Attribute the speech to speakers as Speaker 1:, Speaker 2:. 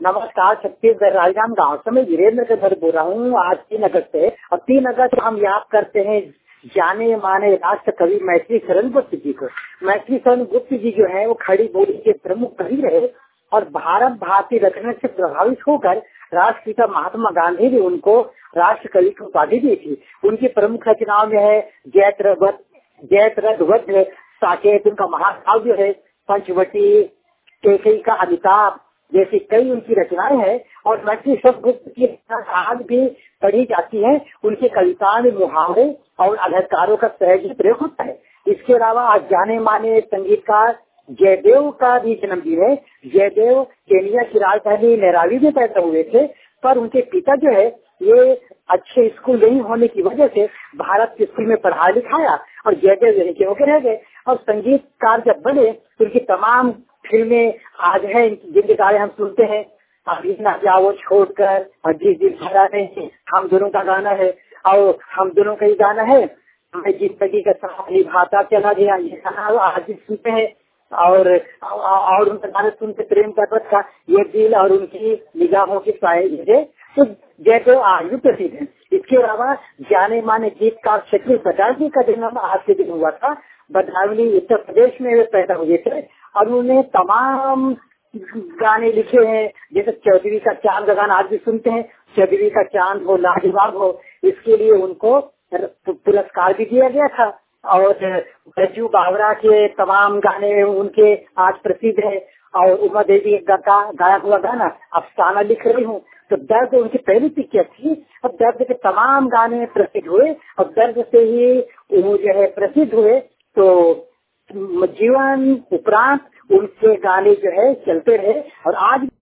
Speaker 1: नमस्कार, छत्तीसगढ़ राजनाम गांव से मैं वीरेंद्र के घर बोल रहा हूँ। आज 3 अगस्त है और 3 अगस्त हम याद करते हैं जाने माने राष्ट्र कवि मैथिली शरण गुप्त जी को। मैथिली शरण गुप्त जी जो है वो खड़ी बोली के प्रमुख कवि रहे और भारत भारतीय रचना से प्रभावित होकर राष्ट्रपिता महात्मा गांधी ने उनको राष्ट्र कवि की उपाधि दी थी। उनकी प्रमुख रचनाओं में है जयद्रथ वध, साकेत, उनका महाकाव्य है पंचवटी, कैकेयी का अमिताभ जैसी कई उनकी रचनाएं हैं। और मैथिली शरण गुप्त की आज भी पढ़ी जाती है। उनकी कविताओं में मुहावरे और अलंकारों का सहज प्रयोग होता है। इसके अलावा आज जाने माने संगीतकार जयदेव का भी जन्मदिन है। जयदेव केनिया की राजधानी नैरोबी में पैदा हुए थे, पर उनके पिता जो है ये अच्छे स्कूल नहीं होने की वजह से भारत के स्कूल में पढ़ाया लिखाया और जयदेव यहीं के होकर रह गए। और संगीतकार जब बने तो उनकी तमाम फिल्में आज है, जिनके गाने हम सुनते हैं। अभी ना जाओ छोड़कर और जिस दिन भरा नहीं, हम दोनों का गाना है और हम दोनों का ही गाना है। मैं जिंदगी का साथ निभाता चला गया, ये गाना आज भी सुनते हैं। और उनका गाना सुनते प्रेम पर्वत का ये दिल और उनकी निगाहों की साये तो जयदेव आज भी प्रसिद्ध है। इसके अलावा जाने माने गीतकार क्षत्रिय प्रसाद जी का जन्म आज के दिन हुआ था। बदायूं उत्तर प्रदेश में वे पैदा हुए थे और उन्होंने तमाम गाने लिखे हैं। जैसे चौधरी का चांद का गाना आज भी सुनते हैं, चौधरी का चांद हो लाजवाब हो, इसके लिए उनको पुरस्कार भी दिया गया था। और बच्चू बावरा के तमाम गाने उनके आज प्रसिद्ध है। और उमा देवी का गाया हुआ गाना अफसाना लिख रही हूँ, तो दर्द उनकी पहली पिक्चर थी। अब दर्द के तमाम गाने प्रसिद्ध हुए और दर्द से ही वो जो है प्रसिद्ध हुए। तो जीवन उपरांत उनके गाने जो है चलते रहे और आज